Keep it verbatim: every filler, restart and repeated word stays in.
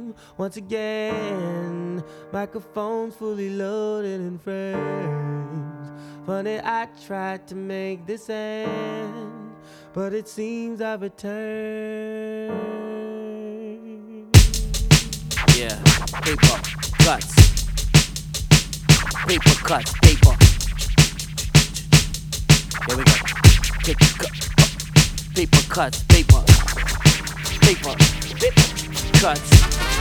home once again. Microphones fully loaded in frames. Funny, I tried to make this end, but it seems I've returned. Yeah, paper cuts. Paper cuts, paper. Here we go. Paper cut. Paper cuts, paper. Paper. Paper cuts.